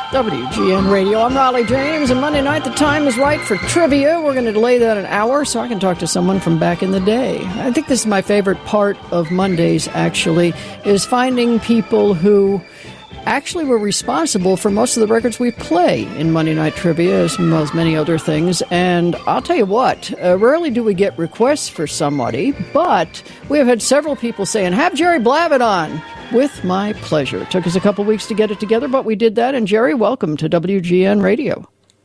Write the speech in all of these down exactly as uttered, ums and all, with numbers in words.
W G N Radio. I'm Raleigh James, and Monday night the time is right for trivia. We're going to delay that an hour so I can talk to someone from back in the day. I think this is my favorite part of Mondays, actually, is finding people who actually were responsible for most of the records we play in Monday Night Trivia, as well as many other things. And I'll tell you what, uh, rarely do we get requests for somebody, but we have had several people saying, have Jerry Blavat on. With my pleasure. It took us a couple weeks to get it together, but we did that. And Jerry, welcome to W G N Radio.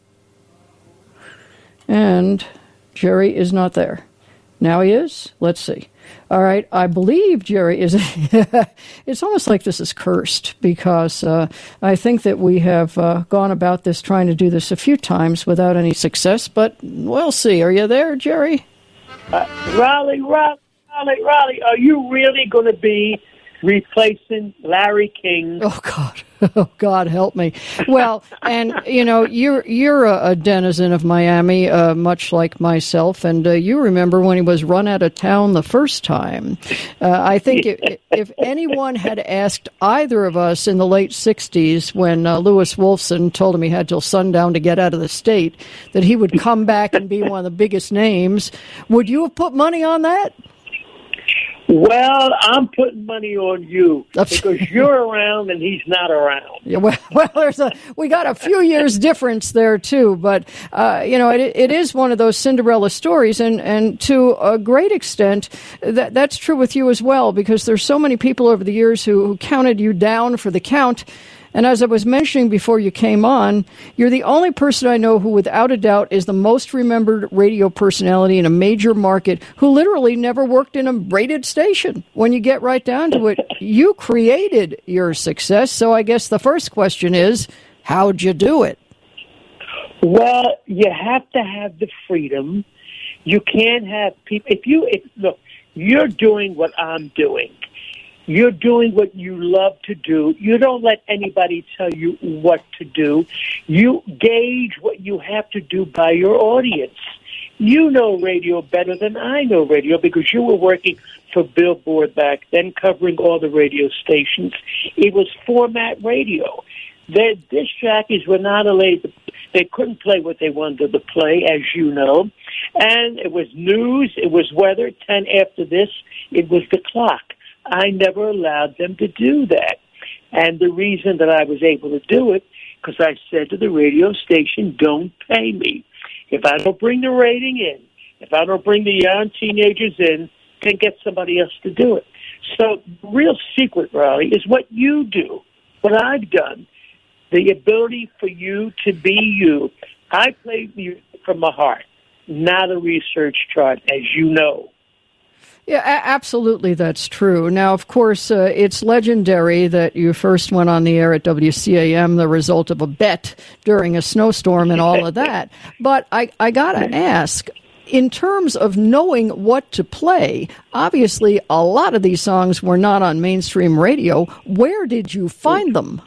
And Jerry is not there. Now he is? Let's see. All right, I believe Jerry is... It's almost like this is cursed, because uh, I think that we have uh, gone about this, trying to do this a few times without any success, but we'll see. Are you there, Jerry? Uh, Raleigh, Raleigh, Raleigh, Raleigh, are you really going to be replacing Larry King? Oh, God. Oh, God, help me. Well, and, you know, you're you're a, a denizen of Miami, uh, much like myself, and uh, you remember when he was run out of town the first time. Uh, I think if, if anyone had asked either of us in the late sixties, when uh, Lewis Wolfson told him he had till sundown to get out of the state, that he would come back and be one of the biggest names, would you have put money on that? Well, I'm putting money on you, because you're around and he's not around. Yeah, well, well, there's a we got a few years difference there too, but uh, you know, it it is one of those Cinderella stories, and, and to a great extent, that that's true with you as well, because there's so many people over the years who, who counted you down for the count. And as I was mentioning before you came on, you're the only person I know who, without a doubt, is the most remembered radio personality in a major market who literally never worked in a rated station. When you get right down to it, you created your success. So I guess the first question is, how'd you do it? Well, you have to have the freedom. You can't have people... If you... If, look, you're doing what I'm doing. You're doing what you love to do. You don't let anybody tell you what to do. You gauge what you have to do by your audience. You know radio better than I know radio, because you were working for Billboard back then, covering all the radio stations. It was format radio. Their disc jockeys were not allowed to, they couldn't play what they wanted to play, as you know. And it was news, it was weather, ten after this, it was the clock. I never allowed them to do that. And the reason that I was able to do it, because I said to the radio station, don't pay me. If I don't bring the rating in, if I don't bring the young teenagers in, then get somebody else to do it. So the real secret, Raleigh, is what you do, what I've done, the ability for you to be you. I play music from my heart, not a research chart, as you know. Yeah, a- absolutely, that's true. Now, of course, uh, it's legendary that you first went on the air at W C A M, the result of a bet during a snowstorm and all of that. But I, I got to ask, in terms of knowing what to play, obviously a lot of these songs were not on mainstream radio. Where did you find them?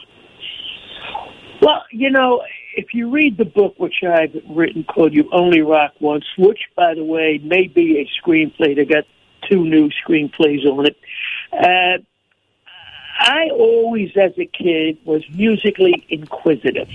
Well, you know, if you read the book which I've written called You Only Rock Once, which, by the way, may be a screenplay that got two new screenplays on it. Uh, I always, as a kid, was musically inquisitive.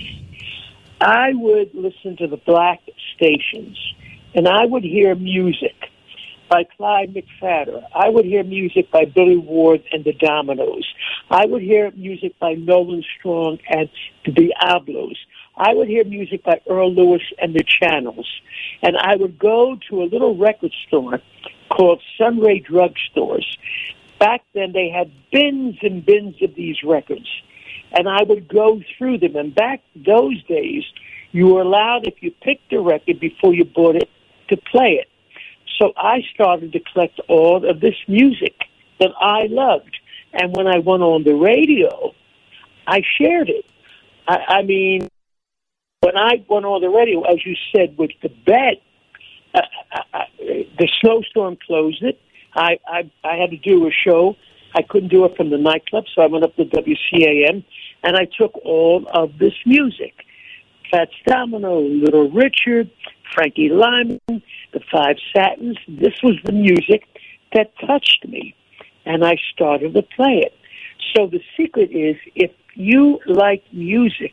I would listen to the black stations, and I would hear music by Clyde McPhatter. I would hear music by Billy Ward and the Dominoes. I would hear music by Nolan Strong and the Diablos. I would hear music by Earl Lewis and the Channels. And I would go to a little record store called Sunray Drug Stores. Back then, they had bins and bins of these records. And I would go through them. And back those days, you were allowed, if you picked a record before you bought it, to play it. So I started to collect all of this music that I loved. And when I went on the radio, I shared it. I, I mean, when I went on the radio, as you said, with the bet, uh, I, I, the snowstorm closed it. I, I, I had to do a show. I couldn't do it from the nightclub, so I went up to W C A M, and I took all of this music. Fats Domino, Little Richard, Frankie Lyman, the Five Satins. This was the music that touched me, and I started to play it. So the secret is, if you like music,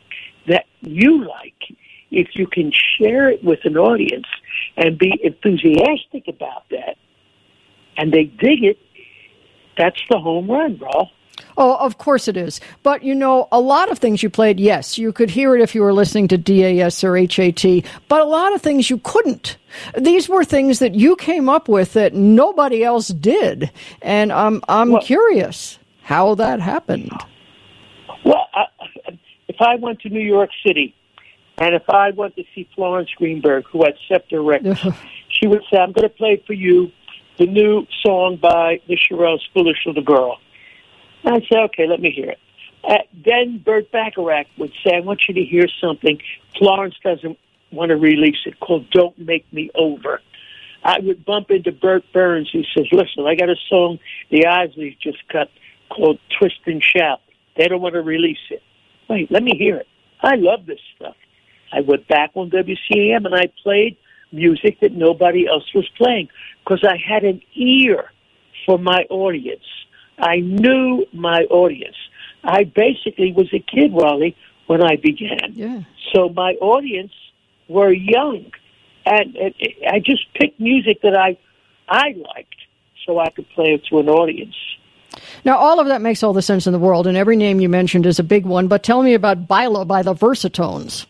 that you like, if you can share it with an audience and be enthusiastic about that, and they dig it, that's the home run, bro. Oh, of course it is. But, you know, a lot of things you played, yes, you could hear it if you were listening to D A S or H A T, but a lot of things you couldn't. These were things that you came up with that nobody else did. And I'm, I'm well, curious how that happened. Well, I, if I went to New York City, and if I went to see Florence Greenberg, who had Scepter Records, she would say, I'm going to play for you the new song by the Shirelles, Foolish Little Girl. And I'd say, okay, let me hear it. Uh, then Burt Bacharach would say, I want you to hear something Florence doesn't want to release it, called Don't Make Me Over. I would bump into Burt Burns, who says, listen, I got a song the Isleys just cut called Twist and Shout. They don't want to release it. Wait, let me hear it. I love this stuff. I went back on W C A M and I played music that nobody else was playing because I had an ear for my audience. I knew my audience. I basically was a kid, Raleigh, when I began. Yeah. So my audience were young. And, and I just picked music that I I liked so I could play it to an audience. Now, all of that makes all the sense in the world, and every name you mentioned is a big one, but tell me about Baila by the Versatones.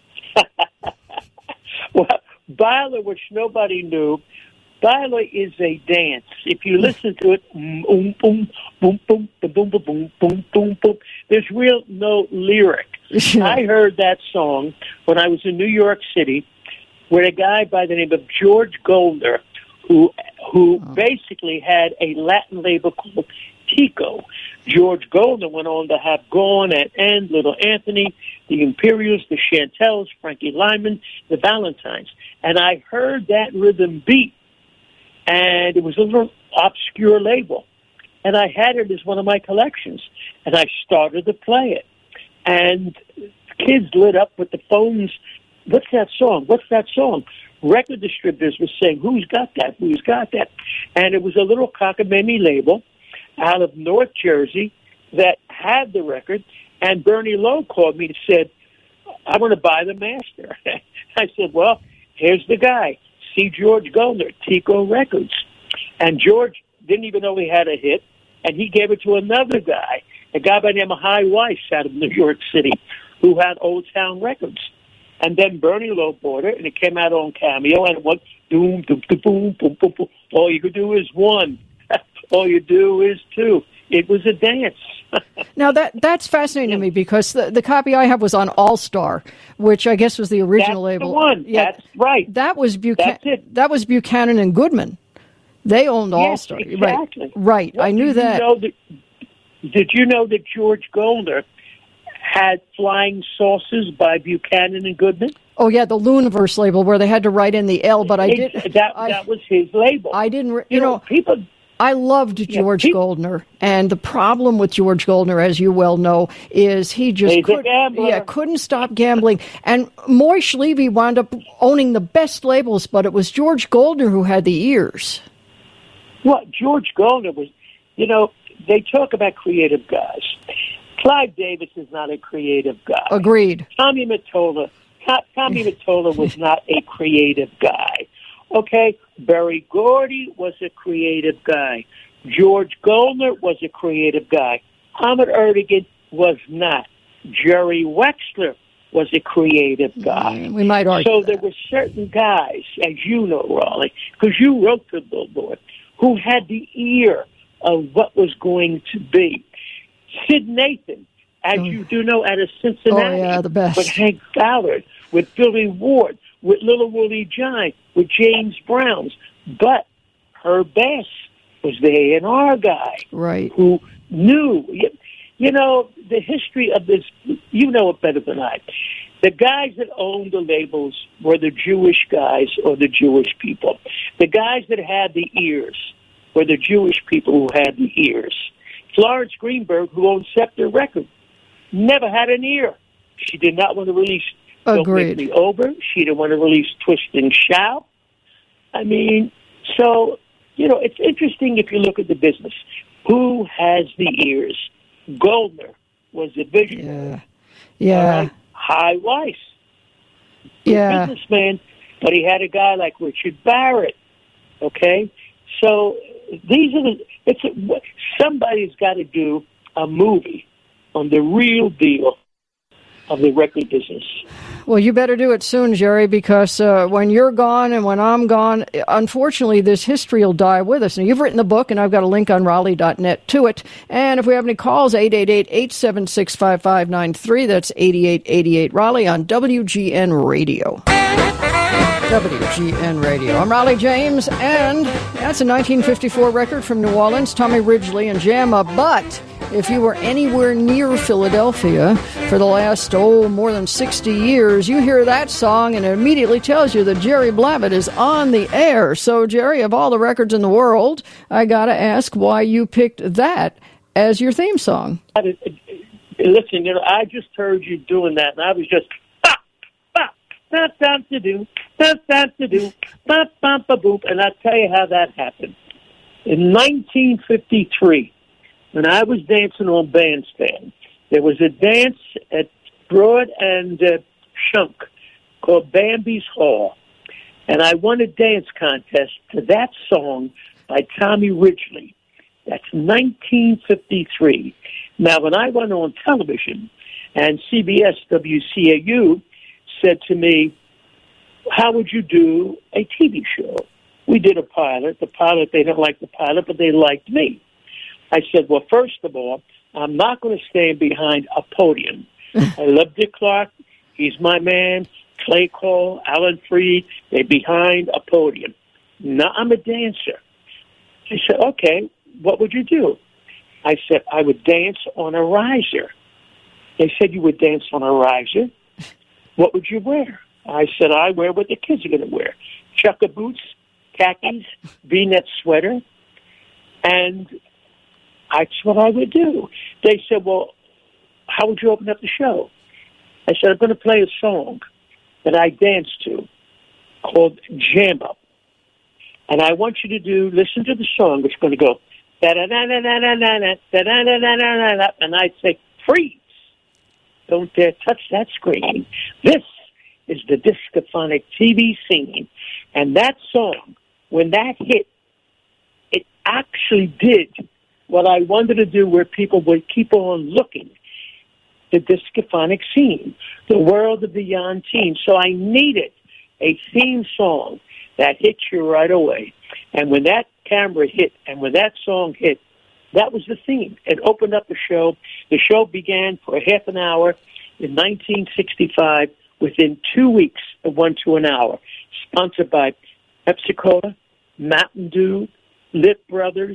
Well, Baila, which nobody knew, Baila is a dance. If you listen to it, boom, boom, boom, boom, boom, boom, boom, boom, boom, boom, there's real no lyric. I heard that song when I was in New York City with a guy by the name of George Goldner, who who oh. basically had a Latin label called Tico. George Goldner went on to have Gone at End, Little Anthony, the Imperials, the Chantels, Frankie Lyman, the Valentines. And I heard that rhythm beat, and it was a little obscure label. And I had it as one of my collections, and I started to play it. And kids lit up with the phones. What's that song? What's that song? Record distributors were saying, who's got that? Who's got that? And it was a little cockamamie label out of North Jersey that had the record. And Bernie Lowe called me and said, I want to buy the master. I said, well, here's the guy. See George Goldner, Tico Records. And George didn't even know he had a hit, and he gave it to another guy, a guy by the name of High Weiss out of New York City, who had Old Town Records. And then Bernie Lowe bought it, and it came out on Cameo, and it went doom, doom, doom, boom, boom, boom, boom. All you could do is one. All you do is two. It was a dance. Now, that that's fascinating yeah. to me because the, the copy I have was on All Star, which I guess was the original That's label. The one. Yeah, That's right. That was Buchanan. That's it. That was Buchanan and Goodman. They owned yes, All Star. Exactly. Right. Right. Well, I knew did that. You know that. Did you know that George Goldner had Flying Saucers by Buchanan and Goodman? Oh yeah, the Luniverse label where they had to write in the L, but I did. That I, that was his label. I didn't. You, you know, know, people. I loved George yeah, he, Goldner, and the problem with George Goldner, as you well know, is he just could, yeah, couldn't stop gambling. And Moish Levy wound up owning the best labels, but it was George Goldner who had the ears. Well, George Goldner was, you know, they talk about creative guys. Clive Davis is not a creative guy. Agreed. Tommy Mottola, Tommy Mottola was not a creative guy. Okay, Berry Gordy was a creative guy. George Goldner was a creative guy. Ahmet Ertegun was not. Jerry Wexler was a creative guy. We might argue So that. there were certain guys, as you know, Raleigh, because you wrote the Billboard, who had the ear of what was going to be. Sid Nathan, as oh. you do know, out of Cincinnati, oh, yeah, the best. with Hank Ballard, with Billy Ward, with Little Willie John, with James Browns. But Herb Bass was the A and R guy. Right. Who knew. You, you know, the history of this, you know it better than I. The guys that owned the labels were the Jewish guys or the Jewish people. The guys that had the ears were the Jewish people who had the ears. Florence Greenberg, who owned Scepter Records, never had an ear. She did not want to release Don't Agreed. Make Me Over. She didn't want to release Twist and Shout. I mean, so, you know, it's interesting if you look at the business. Who has the ears? Goldner was the visionary. Yeah. Yeah. Right? High Weiss. Yeah. Businessman, but he had a guy like Richard Barrett. Okay? So these are the, it's a, somebody's got to do a movie on the real deal of the record business. Well, you better do it soon, Jerry, because uh, when you're gone and when I'm gone, unfortunately, this history will die with us. Now, you've written the book, and I've got a link on Raleigh dot net to it. And if we have any calls, eight eight eight, eight seven six, five five nine three. That's eighty-eight eighty-eight Raleigh on W G N Radio. W G N Radio. I'm Raleigh James, and that's a nineteen fifty-four record from New Orleans, Tommy Ridgely and Jamma. But if you were anywhere near Philadelphia for the last, oh, more than sixty years, you hear that song and it immediately tells you that Jerry Blavat is on the air. So, Jerry, of all the records in the world, I got to ask why you picked that as your theme song. Listen, you know, I just heard you doing that, and I was just, bop, bop, bop, bop, to do, bop, bop, to do, bop, bop, bop, boop, and I'll tell you how that happened. In nineteen fifty-three, when I was dancing on Bandstand, there was a dance at Broad and uh, Shunk called Bambi's Hall, and I won a dance contest to that song by Tommy Ridgely. That's nineteen fifty-three. Now, when I went on television, and C B S W C A U said to me, how would you do a T V show? We did a pilot. The pilot, they didn't like the pilot, but they liked me. I said, well, first of all, I'm not going to stand behind a podium. I love Dick Clark. He's my man. Clay Cole, Alan Freed, they're behind a podium. Now, I'm a dancer. I said, okay, what would you do? I said, I would dance on a riser. They said, you would dance on a riser? What would you wear? I said, I wear what the kids are going to wear. Chukka boots, khakis, V-neck sweater, and that's what I would do. They said, well, how would you open up the show? I said, I'm going to play a song that I dance to called Jam Up. And I want you to do, listen to the song. It's going to go, da-da-da-da-da-da-da, da-da-da-da-da-da, and I'd say, freeze. Don't dare touch that screen. This is the Discophonic T V scene. And that song, when that hit, it actually did what I wanted to do, where people would keep on looking. The Discophonic scene, the world of the young teen. So I needed a theme song that hit you right away. And when that camera hit and when that song hit, that was the theme. It opened up the show. The show began for a half an hour in nineteen sixty-five. Within two weeks, it went to an hour. Sponsored by Pepsi-Cola, Mountain Dew, Lit Brothers.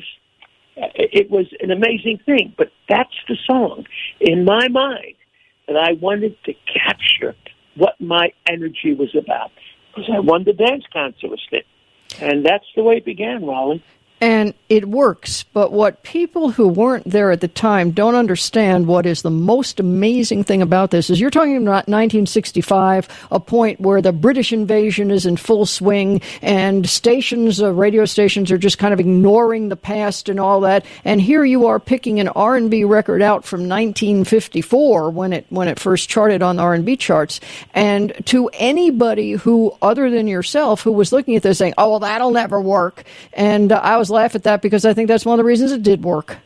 It was an amazing thing, but that's the song in my mind that I wanted to capture what my energy was about, because I won the dance contest with it. And that's the way it began, Roland. And it works, but what people who weren't there at the time don't understand, what is the most amazing thing about this, is you're talking about nineteen sixty-five, a point where the British invasion is in full swing, and stations, uh, radio stations, are just kind of ignoring the past and all that. And here you are picking an R and B record out from nineteen fifty-four, when it when it first charted on the R and B charts. And to anybody who, other than yourself, who was looking at this saying, oh, well, that'll never work. And uh, I was laugh at that because I think that's one of the reasons it did work.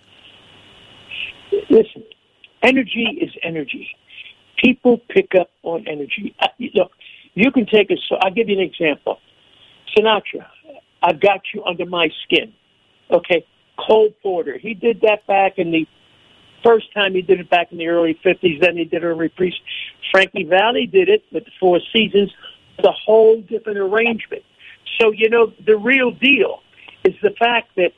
Listen, energy is energy. People pick up on energy. Uh, look, you can take a, so I'll give you an example. Sinatra, I've got you under my skin. Okay, Cole Porter, he did that back in the first time he did it back in the early fifties, then he did it in reprise. Frankie Valli did it with the Four Seasons, with a whole different arrangement. So, you know, the real deal is the fact that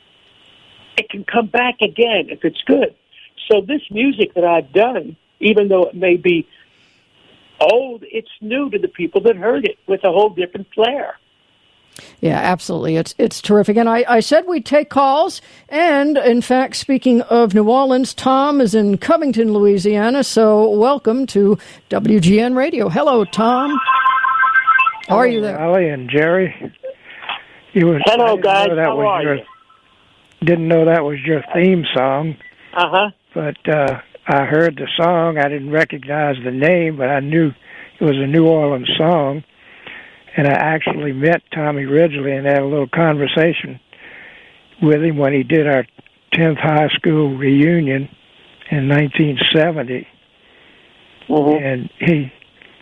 it can come back again if it's good. So this music that I've done, even though it may be old, it's new to the people that heard it with a whole different flair. Yeah, absolutely. It's it's terrific. And I, I said we'd take calls. And, in fact, speaking of New Orleans, Tom is in Covington, Louisiana. So welcome to W G N Radio. Hello, Tom. How are you there? Raleigh and Jerry. You was, Hello, guys. How are your, you? Didn't know that was your theme song. Uh-huh. But uh, I heard the song. I didn't recognize the name, but I knew it was a New Orleans song. And I actually met Tommy Ridgely and had a little conversation with him when he did our tenth high school reunion in nineteen seventy. Mm-hmm. And he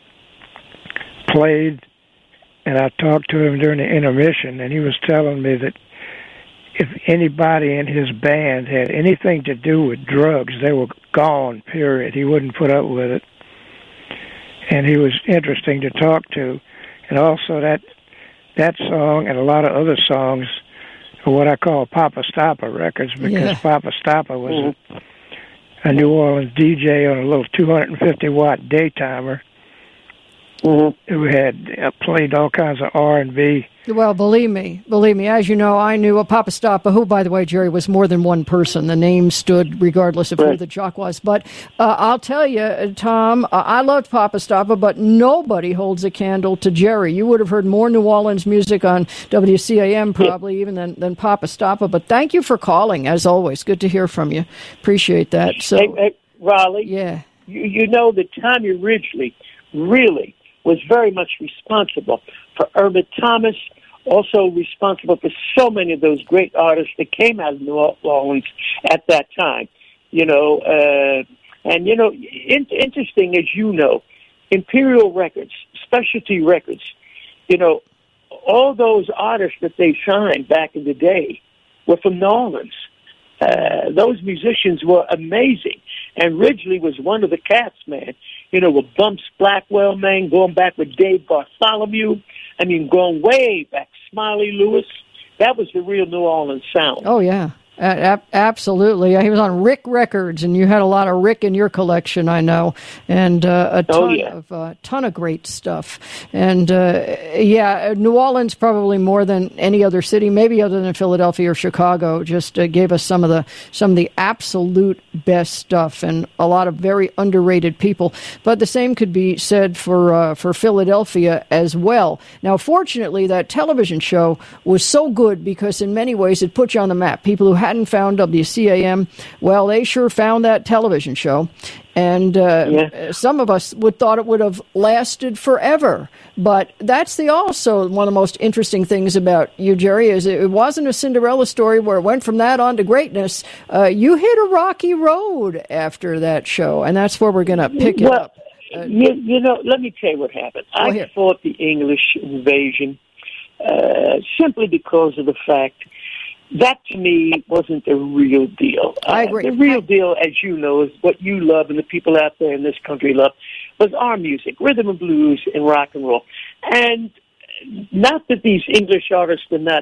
played, and I talked to him during the intermission, and he was telling me that if anybody in his band had anything to do with drugs, they were gone, period. He wouldn't put up with it. And he was interesting to talk to. And also that that song and a lot of other songs are what I call Papa Stoppa records, because yeah. Papa Stoppa was mm-hmm. a, a New Orleans D J on a little two hundred fifty watt daytimer mm-hmm. who had uh, played all kinds of R and B. Well, believe me, believe me, as you know, I knew a Papa Stoppa, who, by the way, Jerry, was more than one person. The name stood regardless of right. who the jock was. But uh, I'll tell you, Tom, uh, I loved Papa Stoppa, but nobody holds a candle to Jerry. You would have heard more New Orleans music on W C A M probably yeah. even than, than Papa Stoppa. But thank you for calling, as always. Good to hear from you. Appreciate that. So, hey, hey, Raleigh, yeah. you, you know that Tommy Ridgely really was very much responsible for Irma Thomas, also responsible for so many of those great artists that came out of New Orleans at that time. You know, uh, and, you know, in, interesting, as you know, Imperial Records, Specialty Records, you know, all those artists that they signed back in the day were from New Orleans. Uh, those musicians were amazing. And Ridgely was one of the cats, man. You know, with Bumps Blackwell, man, going back with Dave Bartholomew. I mean, going way back, Smiley Lewis. That was the real New Orleans sound. Oh, yeah. Uh, absolutely. He was on Rick Records, and you had a lot of Rick in your collection, I know, and uh, a ton oh, yeah. of uh, ton of great stuff. And uh, yeah, New Orleans probably more than any other city, maybe other than Philadelphia or Chicago, just uh, gave us some of the some of the absolute best stuff, and a lot of very underrated people. But the same could be said for uh, for Philadelphia as well. Now, fortunately, that television show was so good because in many ways it put you on the map. People who hadn't found W C A M, well, they sure found that television show. And uh, yeah. some of us would thought it would have lasted forever. But that's the also one of the most interesting things about you, Jerry, is it wasn't a Cinderella story where it went from that on to greatness. Uh, you hit a rocky road after that show, and that's where we're going to pick well, it up. Uh, you, you know, let me tell you what happened. I here. fought the English invasion uh, simply because of the fact that, to me, wasn't the real deal. I agree. Uh, the real deal, as you know, is what you love and the people out there in this country love, was our music, rhythm and blues and rock and roll. And not that these English artists are not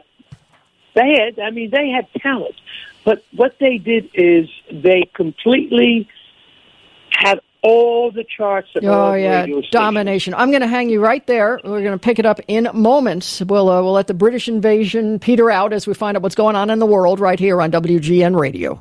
bad. I mean, they had talent. But what they did is they completely had all the charts of oh yeah domination. I'm going to hang you right there. We're going to pick it up in moments. We'll uh, we'll let the British invasion peter out as we find out what's going on in the world right here on W G N Radio.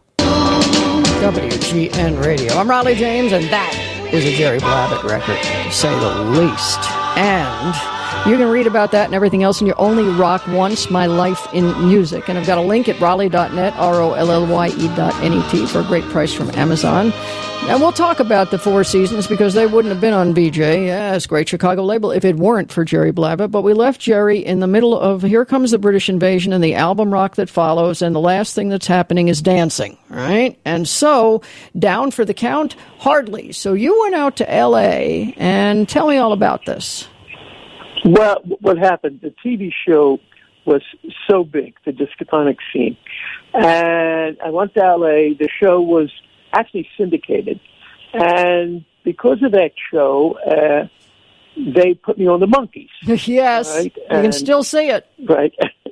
W G N Radio. I'm Raleigh James, and that is a Jerry Blavat record, to say the least. And you can read about that and everything else in your Only Rock Once, My Life in Music. And I've got a link at raleigh dot net, R O L L Y E dot N E T, for a great price from Amazon. And we'll talk about the Four Seasons because they wouldn't have been on V J, yes, great Chicago label, if it weren't for Jerry Blavat. But we left Jerry in the middle of Here Comes the British Invasion and the album rock that follows, and the last thing that's happening is dancing, right? And so, down for the count, hardly. So you went out to L A, and tell me all about this. Well, what happened, the T V show was so big, the Discophonic Scene. And I went to L A. The show was actually syndicated. And because of that show, uh, they put me on the Monkees. Yes, right? You and, can still see it. Right.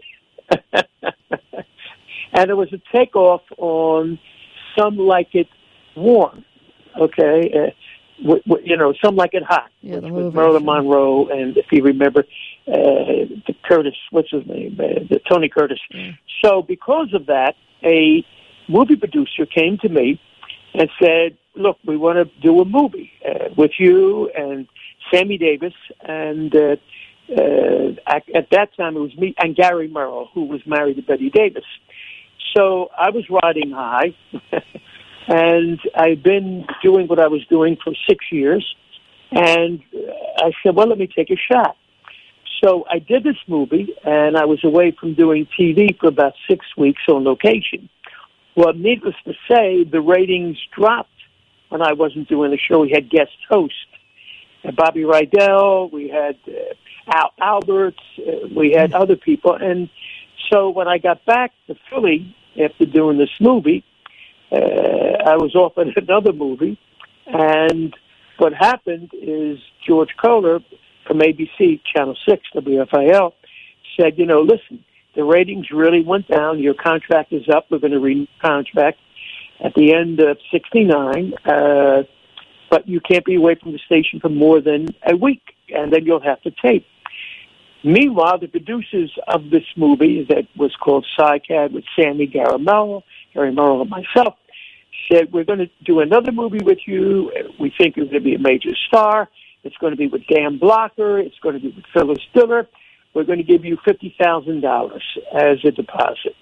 And it was a takeoff on Some Like It Warm, okay? Uh, w- w- you know, Some Like It Hot, yeah, which was Marilyn Monroe, and if you remember, uh, the Curtis, what's his name, uh, the Tony Curtis. Mm. So because of that, a movie producer came to me and said, look, we want to do a movie uh, with you and Sammy Davis, and uh, uh, at, at that time it was me and Gary Merrill, who was married to Betty Davis. So I was riding high, And I've been doing what I was doing for six years. And I said, well, let me take a shot. So I did this movie, and I was away from doing T V for about six weeks on location. Well, needless to say, the ratings dropped when I wasn't doing the show. We had guest hosts, uh, Bobby Rydell, we had uh, Al Alberts, uh, we had other people. And so when I got back to Philly after doing this movie, uh, I was offered another movie. And what happened is George Kohler from A B C, Channel six, W F I L, said, you know, listen, the ratings really went down. Your contract is up. We're going to renew the contract at the end of sixty-nine, uh, but you can't be away from the station for more than a week, and then you'll have to tape. Meanwhile, the producers of this movie that was called SciCad with Sammy Garamel, Gary Merrill, and myself, said, we're going to do another movie with you. We think you're going to be a major star. It's going to be with Dan Blocker. It's going to be with Phyllis Diller. We're going to give you fifty thousand dollars as a deposit.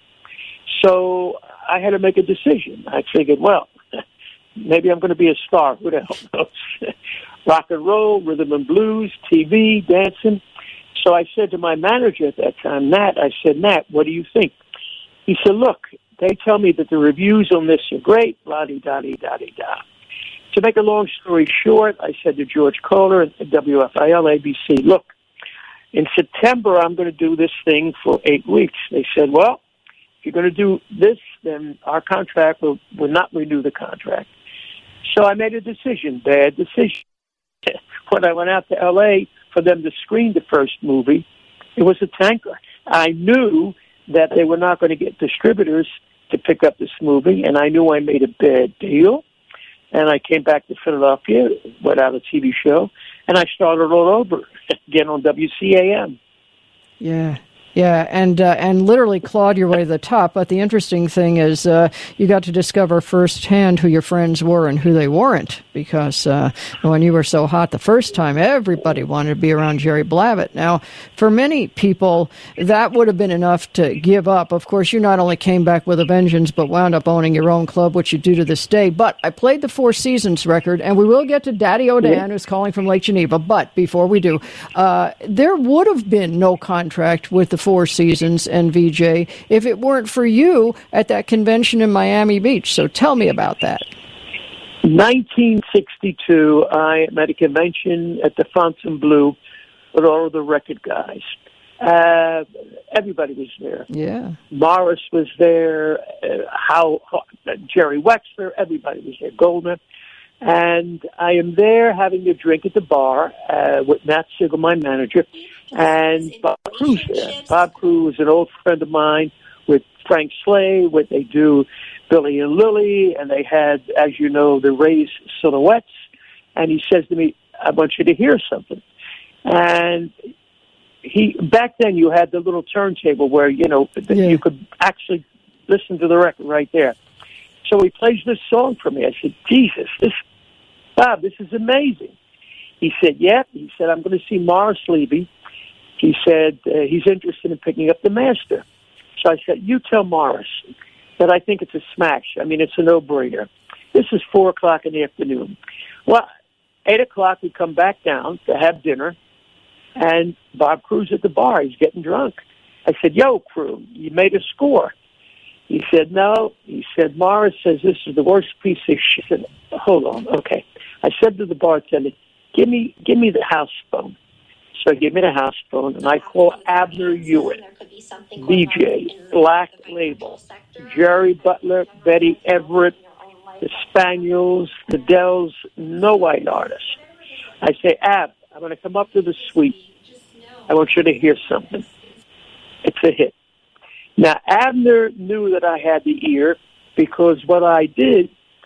So I had to make a decision. I figured, well, maybe I'm going to be a star. Who the hell knows? Rock and roll, rhythm and blues, T V, dancing. So I said to my manager at that time, Nat, I said, Nat, what do you think? He said, look, they tell me that the reviews on this are great, la-di-da-di-da-di-da. To make a long story short, I said to George Kohler at W F I L, A B C, look, in September I'm going to do this thing for eight weeks. They said, well, if you're going to do this, then our contract will, will not renew the contract. So I made a decision, bad decision. When I went out to L A for them to screen the first movie, it was a tanker. I knew that they were not going to get distributors to pick up this movie, and I knew I made a bad deal. And I came back to Philadelphia, went out a T V show, and I started all over again on W C A M. Yeah. Yeah, and uh, and literally clawed your way to the top. But the interesting thing is uh, you got to discover firsthand who your friends were and who they weren't, because uh, when you were so hot the first time, everybody wanted to be around Jerry Blavat. Now, for many people, that would have been enough to give up. Of course, you not only came back with a vengeance, but wound up owning your own club, which you do to this day. But I played the Four Seasons record, and we will get to Daddy O'Dan, yeah. who's calling from Lake Geneva. But before we do, uh, there would have been no contract with the Four Seasons and V J if it weren't for you at that convention in Miami Beach. So tell me about that. nineteen sixty-two, I am at a convention at the Fontainebleau with all of the record guys. Uh, everybody was there. Yeah. Morris was there, uh, how, uh, Jerry Wexler, everybody was there, Goldman. And I am there having a drink at the bar uh, with Matt Sigel, my manager, and Bob Cruz there. Bob Cruz is an old friend of mine with Frank Slay, what they do, Billy and Lily, and they had, as you know, the Rays Silhouettes. And he says to me, I want you to hear something. And he back then you had the little turntable where, you know, yeah. you could actually listen to the record right there. So he plays this song for me. I said, Jesus, this, Bob, this is amazing. He said, yeah. He said, I'm going to see Morris Levy. He said, uh, he's interested in picking up the master. So I said, you tell Morris that I think it's a smash. I mean, it's a no-brainer. This is four o'clock in the afternoon. Well, eight o'clock, we come back down to have dinner, and Bob Cruz at the bar. He's getting drunk. I said, yo, Crew, you made a score. He said, no. He said, Morris says this is the worst piece of shit. I said, hold on, okay. I said to the bartender, give me give me the house phone. So he gave me the house phone, and I call Abner Hewitt, D J, Black Label, Jerry Butler, Betty Everett, the Spaniels, the Dells, no white artists. I say, Ab, I'm going to come up to the suite. I want you to hear something. It's a hit. Now, Abner knew that I had the ear because what I did,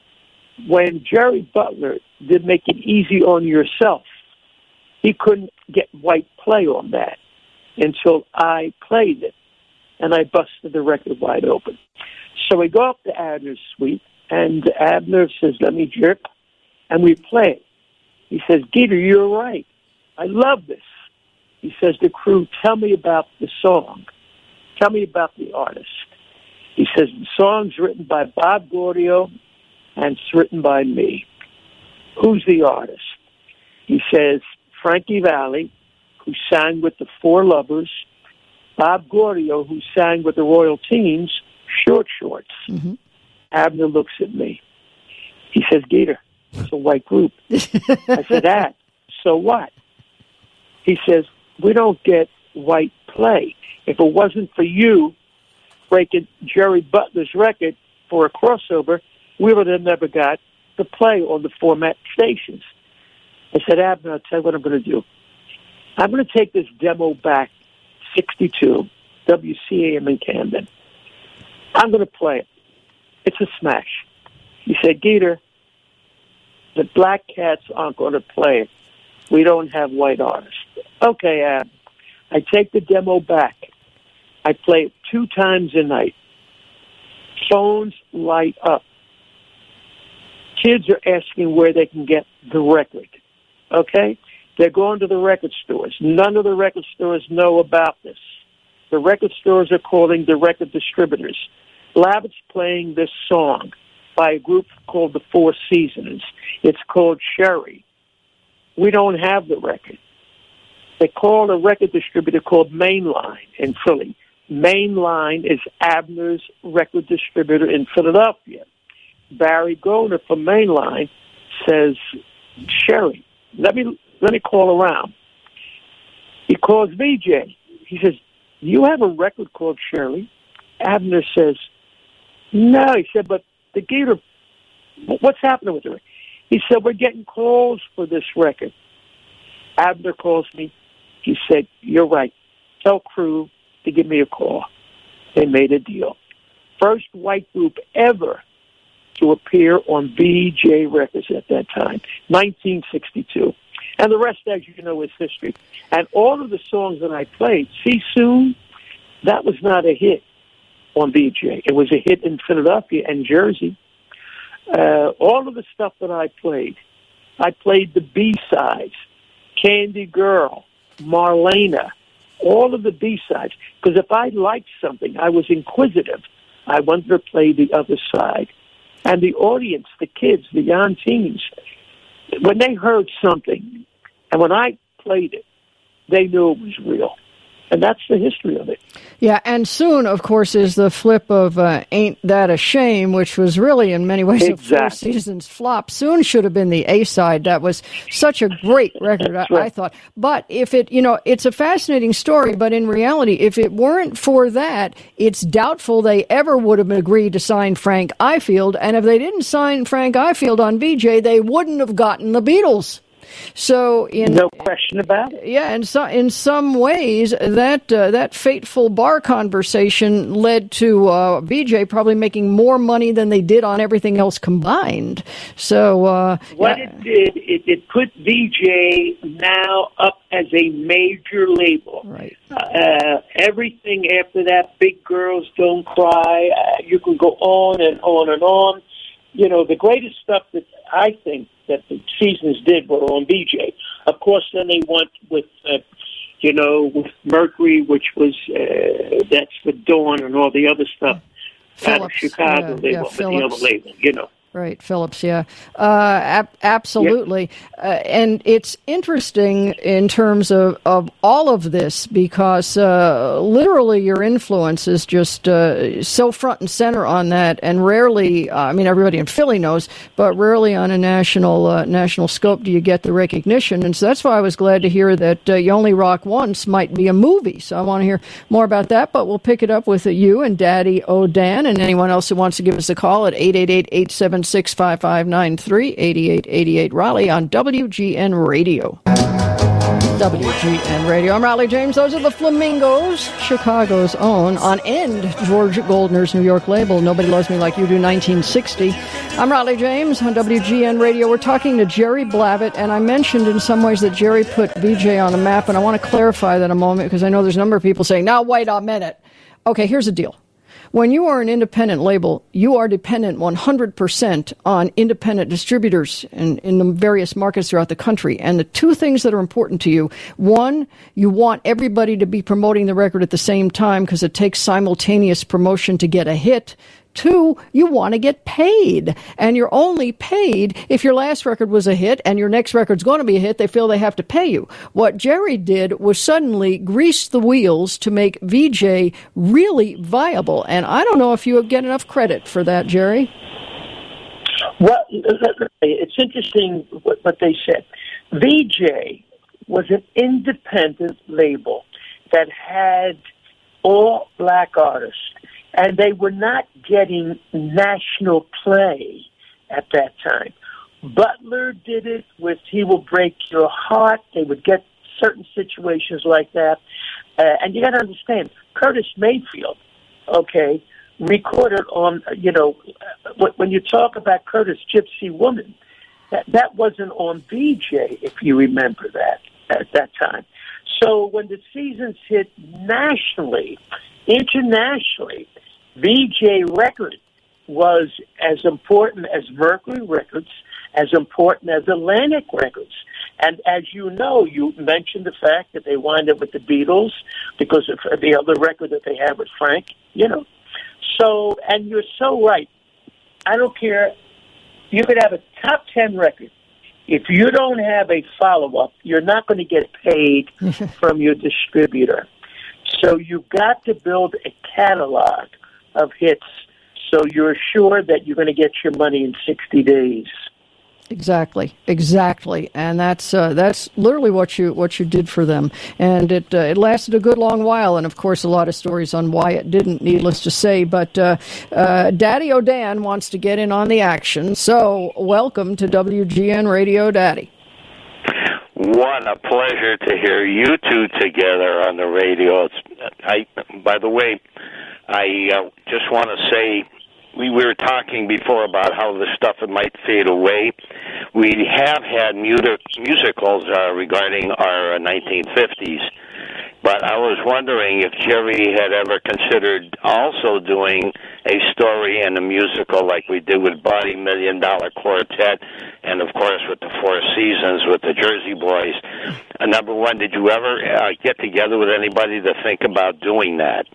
when Jerry Butler did Make It Easy on Yourself, he couldn't get white play on that until I played it, and I busted the record wide open. So we go up to Abner's suite, and Abner says, let me jerk, and we play it. He says, Gator, you're right. I love this. He says, the Crew, tell me about the song. Tell me about the artist. He says, the song's written by Bob Gaudio and it's written by me. Who's the artist? He says, Frankie Valli, who sang with the Four Lovers, Bob Gaudio, who sang with the Royal Teens, Short Shorts. Mm-hmm. Abner looks at me. He says, Gator, it's a white group. I said, Ab, so what? He says, we don't get white play. If it wasn't for you breaking Jerry Butler's record for a crossover, we would have never got the play on the format stations. I said, Abner, I'll tell you what I'm going to do. I'm going to take this demo back, sixty-two, W C A M in Camden. I'm going to play it. It's a smash. He said, Gator, the Black Cats aren't going to play it. We don't have white artists. Okay, Ab. I take the demo back. I play it two times a night. Phones light up. Kids are asking where they can get the record. Okay? They're going to the record stores. None of the record stores know about this. The record stores are calling the record distributors. Lavitz playing this song by a group called the Four Seasons. It's called Sherry. We don't have the record. They call a record distributor called Mainline in Philly. Mainline is Abner's record distributor in Philadelphia. Barry Goner from Mainline says, Sherry, let me let me call around. He calls V J. He says, you have a record called Shirley? Abner says, no. He said, but the Gator, what's happening with her? He said, we're getting calls for this record. Abner calls me. He said, you're right. Tell Crew to give me a call. They made a deal. First white group ever to appear on V J Records at that time, nineteen sixty-two. And the rest, as you know, is history. And all of the songs that I played, See Soon, that was not a hit on V J. It was a hit in Philadelphia and Jersey. Uh, all of the stuff that I played, I played the B-sides, Candy Girl, Marlena, all of the B-sides. Because if I liked something, I was inquisitive. I wanted to play the other side. And the audience, the kids, the young teens, when they heard something, and when I played it, they knew it was real. And that's the history of it. Yeah, and Soon, of course, is the flip of uh, Ain't That a Shame, which was really, in many ways, exactly. a Four Seasons flop. Soon should have been the A-side. That was such a great record, I, right. I thought. But if it, you know, it's a fascinating story, but in reality, if it weren't for that, it's doubtful they ever would have agreed to sign Frank Ifield. And if they didn't sign Frank Ifield on V J, they wouldn't have gotten the Beatles. So, in no question about it. Yeah, and so in some ways, that uh, that fateful bar conversation led to uh, V J probably making more money than they did on everything else combined. So, uh, what yeah. it did, it, it put V J now up as a major label. Right. Uh, everything after that, Big Girls Don't Cry. Uh, you can go on and on and on. You know, the greatest stuff that I think that the Seasons did were on V J. Of course, then they went with, uh, you know, with Mercury, which was, uh, that's the Dawn and all the other stuff Phillips, out of Chicago. yeah, they yeah, went with Phillips. the other label, you know. Right, Phillips, yeah. Uh, ab- absolutely. Yep. Uh, and it's interesting in terms of, of all of this because uh, literally your influence is just uh, so front and center on that and rarely, uh, I mean, everybody in Philly knows, but rarely on a national uh, national scope do you get the recognition. And so that's why I was glad to hear that uh, You Only Rock Once might be a movie. So I want to hear more about that, but we'll pick it up with uh, you and Daddy O'Dan and anyone else who wants to give us a call at eight eight eight, eight seven six, five five nine three, eight eight eight eight Raleigh on W G N Radio. W G N Radio. I'm Raleigh James. Those are the Flamingos, Chicago's own, on End, George Goldner's New York label. Nobody Loves Me Like You Do, nineteen sixty. I'm Raleigh James on W G N Radio. We're talking to Jerry Blavat, and I mentioned in some ways that Jerry put V J on the map, and I want to clarify that a moment because I know there's a number of people saying, now wait a minute. Okay, here's the deal. When you are an independent label, you are dependent one hundred percent on independent distributors in, in the various markets throughout the country. And the two things that are important to you, one, you want everybody to be promoting the record at the same time because it takes simultaneous promotion to get a hit. Two, you want to get paid, and you're only paid if your last record was a hit and your next record's going to be a hit. They feel they have to pay you. What Jerry did was suddenly grease the wheels to make V J really viable, and I don't know if you get enough credit for that, Jerry. Well, it's interesting what they said. V J was an independent label that had all black artists, and they were not getting national play at that time. Butler did it with He Will Break Your Heart. They would get certain situations like that. Uh, and you got to understand, Curtis Mayfield, okay, recorded on, you know, when you talk about Curtis Gypsy Woman, that, that wasn't on V J, if you remember that, at that time. So when the seasons hit nationally, internationally, V J Records was as important as Mercury Records, as important as Atlantic Records. And as you know, you mentioned the fact that they wind up with the Beatles because of the other record that they had with Frank, you know. So, and you're so right. I don't care. You could have a top ten record. If you don't have a follow-up, you're not going to get paid from your distributor. So you've got to build a catalog of hits so you're sure that you're going to get your money in sixty days. Exactly, exactly, and that's uh, that's literally what you what you did for them, and it uh, it lasted a good long while, and of course a lot of stories on why it didn't, needless to say. But uh, uh, Daddy O'Dan wants to get in on the action, so welcome to W G N Radio, Daddy. What a pleasure to hear you two together on the radio. It's, I, by the way, I uh, just want to say. We were talking before about how the stuff might fade away. We have had music, musicals uh, regarding our uh, nineteen fifties, but I was wondering if Jerry had ever considered also doing a story and a musical like we did with Body Million Dollar Quartet and, of course, with the Four Seasons with the Jersey Boys. Uh, number one, did you ever uh, get together with anybody to think about doing that?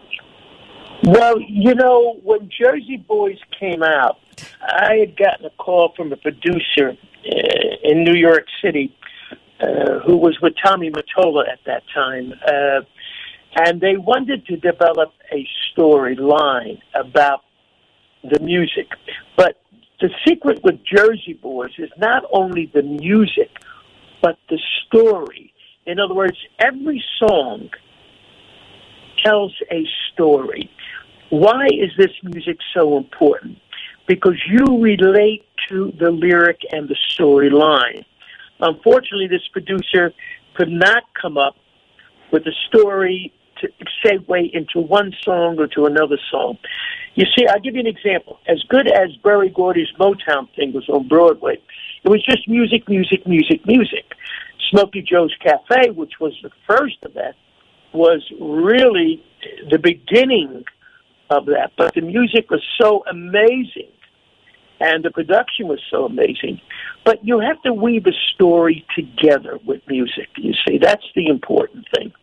Well, you know, when Jersey Boys came out, I had gotten a call from a producer uh, in New York City uh, who was with Tommy Mottola at that time, uh, and they wanted to develop a storyline about the music. But the secret with Jersey Boys is not only the music, but the story. In other words, every song tells a story. Why is this music so important? Because you relate to the lyric and the storyline. Unfortunately, this producer could not come up with a story to segue into one song or to another song. You see, I'll give you an example. As good as Berry Gordy's Motown thing was on Broadway, it was just music, music, music, music. Smokey Joe's Cafe, which was the first of that, was really the beginning of that. But the music was so amazing, and the production was so amazing. But you have to weave a story together with music, you see. That's the important thing.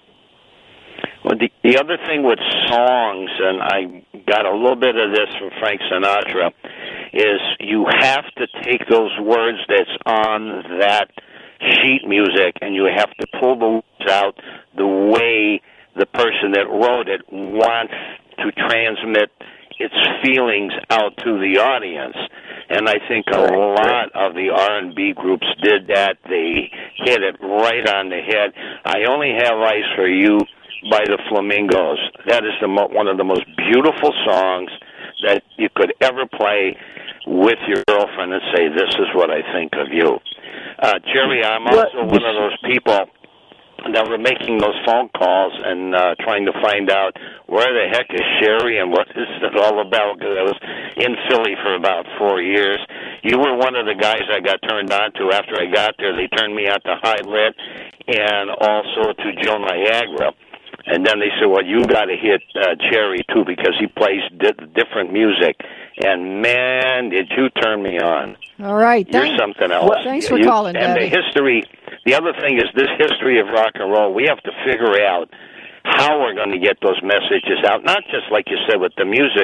Well, the, the other thing with songs, and I got a little bit of this from Frank Sinatra, is you have to take those words that's on that sheet music and you have to pull the words out the way the person that wrote it wants to transmit its feelings out to the audience. And I think a lot of the R and B groups did that. They hit it right on the head. I Only Have Eyes for You by the Flamingos. That is the mo- one of the most beautiful songs that you could ever play with your girlfriend and say, this is what I think of you. Uh, Jerry, I'm also one of those people that were making those phone calls and uh, trying to find out where the heck is Sherry and what is it all about, because I was in Philly for about four years. You were one of the guys I got turned on to after I got there. They turned me out to High Lit and also to Joe Niagara. And then they said, well, you got to hit uh, Jerry, too, because he plays di- different music. And, man, did you turn me on. All right. You're Thanks. something else. Well, thanks for you, calling, And Daddy. the history, the other thing is this history of rock and roll, we have to figure out how we're going to get those messages out, not just, like you said, with the music,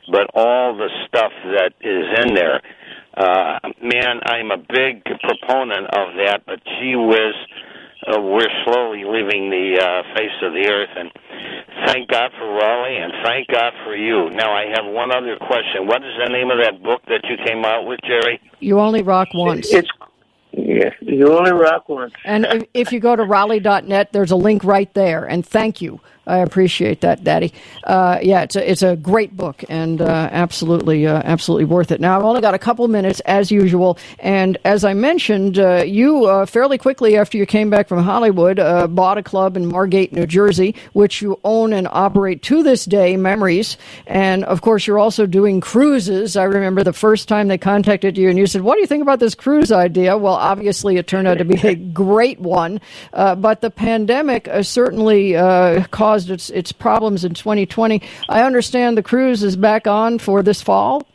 but all the stuff that is in there. Uh, man, I'm a big proponent of that, but gee whiz, uh, we're slowly leaving the uh, face of the earth, and thank God for Raleigh, and thank God for you. Now, I have one other question. What is the name of that book that you came out with, Jerry? You Only Rock Once. It's Yeah, You Only Rock Once. And if, if you go to Raleigh dot net, there's a link right there, and thank you. I appreciate that, Daddy. Uh, yeah, it's a it's a great book, and uh, absolutely uh, absolutely worth it. Now, I've only got a couple minutes, as usual, and as I mentioned, uh, you uh, fairly quickly after you came back from Hollywood uh, bought a club in Margate, New Jersey, which you own and operate to this day, Memories, and of course, you're also doing cruises. I remember the first time they contacted you, and you said, "What do you think about this cruise idea?" Well, obviously, it turned out to be a great one, uh, but the pandemic uh, certainly uh, caused Its, its problems in twenty twenty. I understand the cruise is back on for this fall.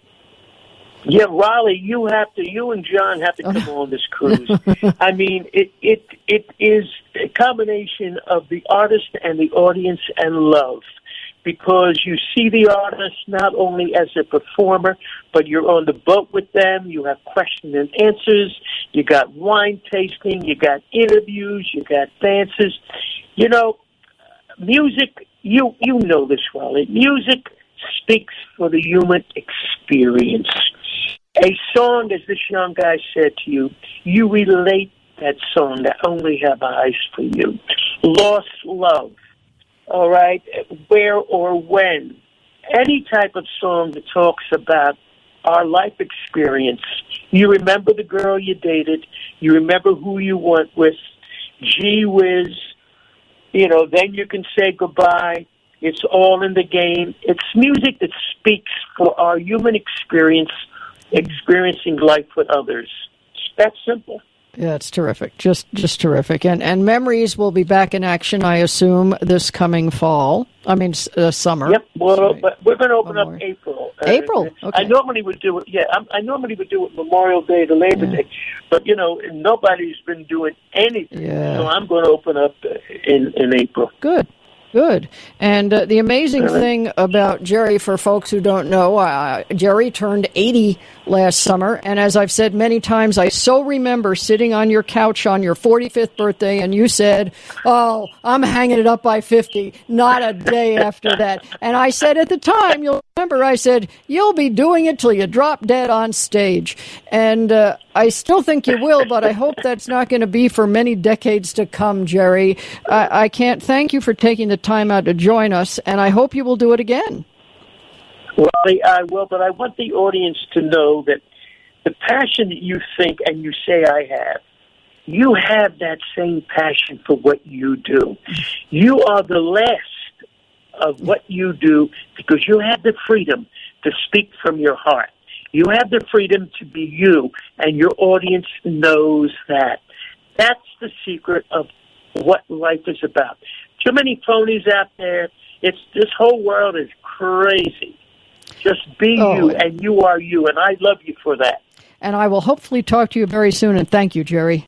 Yeah, Raleigh, you have to. You and John have to come on this cruise. I mean, it it it is a combination of the artist and the audience and love, because you see the artist not only as a performer, but you're on the boat with them. You have questions and answers. You got wine tasting. You got interviews. You got dances. You know. Music, you you know this, Raleigh. Music speaks for the human experience. A song, as this young guy said to you, you relate that song that Only Have Eyes for You. Lost love, all right? Where or when. Any type of song that talks about our life experience. You remember the girl you dated. You remember who you went with. Gee whiz. You know, then you can say goodbye. It's all in the game. It's music that speaks for our human experience, experiencing life with others. It's that simple. Yeah, it's terrific. Just just terrific. And and Memories will be back in action, I assume, this coming fall. I mean, uh, summer. Yep. Well, Sorry. but we're going to open Memorial. up April. April. Uh, Okay. I normally would do it. Yeah, I, I normally would do it Memorial Day to Labor Yeah. Day, but you know, nobody's been doing anything. Yeah. So I'm going to open up in in April. Good. Good. And uh, the amazing thing about Jerry, for folks who don't know, uh, Jerry turned eighty last summer. And as I've said many times, I so remember sitting on your couch on your forty-fifth birthday, and you said, "Oh, I'm hanging it up by fifty, not a day after that." And I said at the time, you'll remember, I said, "You'll be doing it till you drop dead on stage." And uh, I still think you will, but I hope that's not going to be for many decades to come, Jerry. I, I can't thank you for taking the time out to join us, and I hope you will do it again. Well, I will, but I want the audience to know that the passion that you think and you say I have, you have that same passion for what you do. You are the last of what you do because you have the freedom to speak from your heart. You have the freedom to be you, and your audience knows that. That's the secret of what life is about. Too many phonies out there. It's this whole world is crazy. Just be Oh. you, and you are you, and I love you for that. And I will hopefully talk to you very soon, and thank you, Jerry.